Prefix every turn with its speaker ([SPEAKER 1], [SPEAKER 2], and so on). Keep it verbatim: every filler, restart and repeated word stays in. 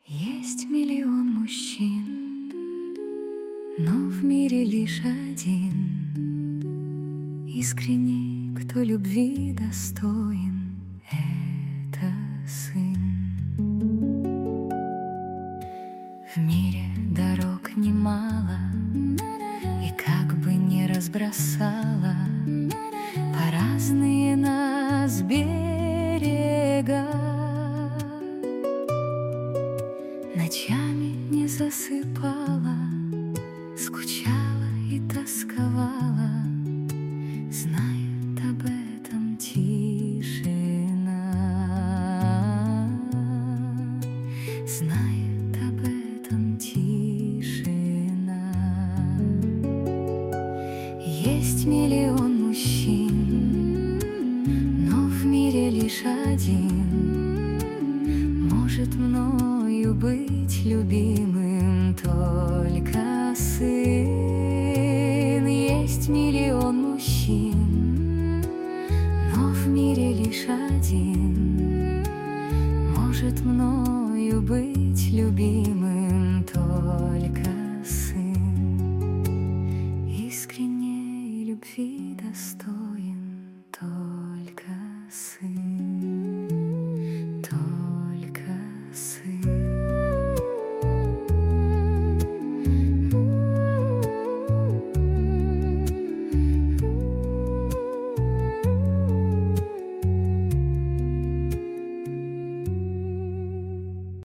[SPEAKER 1] Есть миллион мужчин, но в мире лишь один искренний, кто любви достоин, это сын. В мире дорог немало, и как бы ни разбросала по разные нас берега, ночами не засыпала, скучала и тосковала, знает об этом тишина, знает об этом тишина. Есть миллион мужчин, но в мире лишь один может мною быть любимым только сын. Есть миллион мужчин, но в мире лишь один может мною быть любимым только сын, искренней любви достоин.